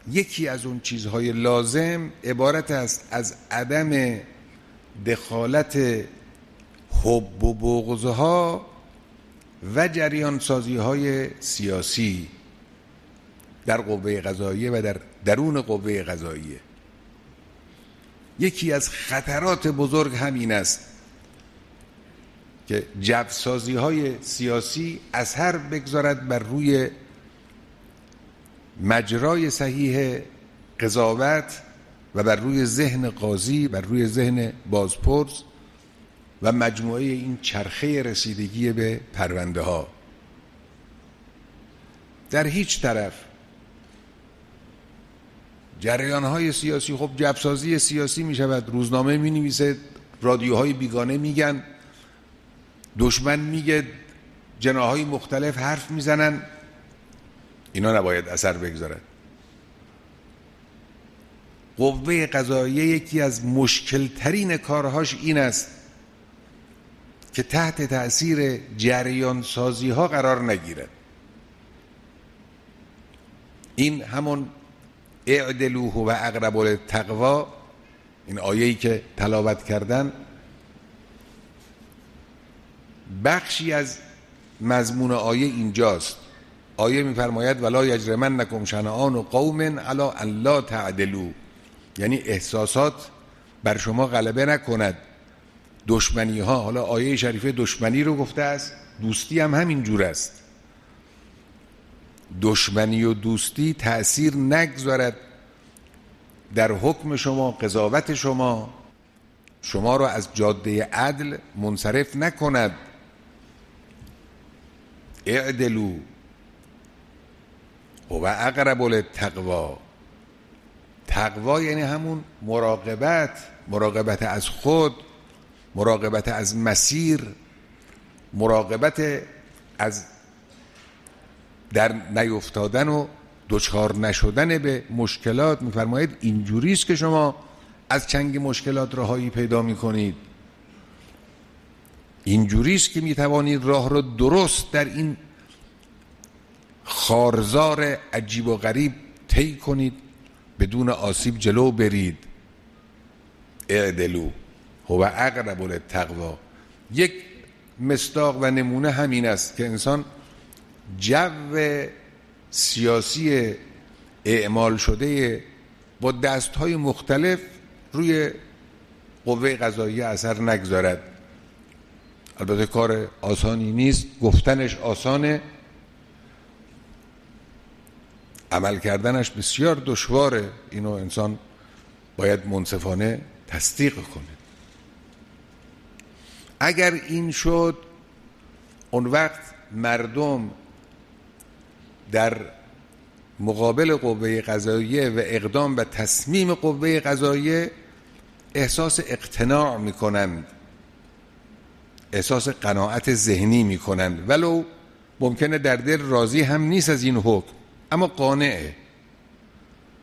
یکی از اون چیزهای لازم عبارت است از عدم دخالت حب و بغضها و جریان سازی های سیاسی در قوه قضاییه و در درون قوه قضاییه. یکی از خطرات بزرگ همین است که جبرسازی های سیاسی اثر بگذارد بر روی مجرای صحیح قضاوت و بر روی ذهن قاضی، بر روی ذهن بازپرس و مجموعه این چرخه رسیدگی به پرونده ها. در هیچ طرف جریان های سیاسی، خب جبرسازی سیاسی می شود، روزنامه می نویسه، رادیوهای بیگانه میگن، دشمن میگه، جناحهای مختلف حرف میزنن، اینا نباید اثر بگذارد. قوه قضاییه یکی از مشکل ترین کارهاش این است که تحت تأثیر جریان سازی ها قرار نگیرد. این همون اعدلوه و اقرب للتقوی، این آیه‌ای که تلاوت کردن، بخشی از مضمون آیه اینجاست. آیه می‌فرماید ولا یجرمنکم شنآن قوم علی ان لا تعدلوا، یعنی احساسات بر شما غلبه نکند، دشمنی ها. حالا آیه شریفه دشمنی رو گفته است، دوستی هم همین جور است. دشمنی و دوستی تأثیر نگذارد در حکم شما، قضاوت شما، شما رو از جاده عدل منصرف نکند. اعدلوا و اقرب للتقوی. تقوا یعنی همون مراقبت از خود، مراقبت از مسیر، مراقبت از در نیفتادن و دچار نشدن به مشکلات. می‌فرماید اینجوری است که شما از چنگ مشکلات رهایی پیدا می‌کنید، اینجوری است که می‌توانید راه رو درست در این خارزار عجیب و غریب طی کنید، بدون آسیب جلو برید. اعدلوا هو اقرب للتقوی. یک مصداق و نمونه همین است که انسان جو سیاسی اعمال شده با دستهای مختلف روی قوه قضاییه اثر نگذارد. البته کار آسانی نیست، گفتنش آسانه، عمل کردنش بسیار دشواره. اینو انسان باید منصفانه تصدیق کنه. اگر این شد، اون وقت مردم در مقابل قوه قضاییه و اقدام و تصمیم قوه قضاییه احساس اقتناع میکنند، احساس قناعت ذهنی میکنند، ولو ممکنه در دل راضی هم نیست از این حکم، اما قانعه.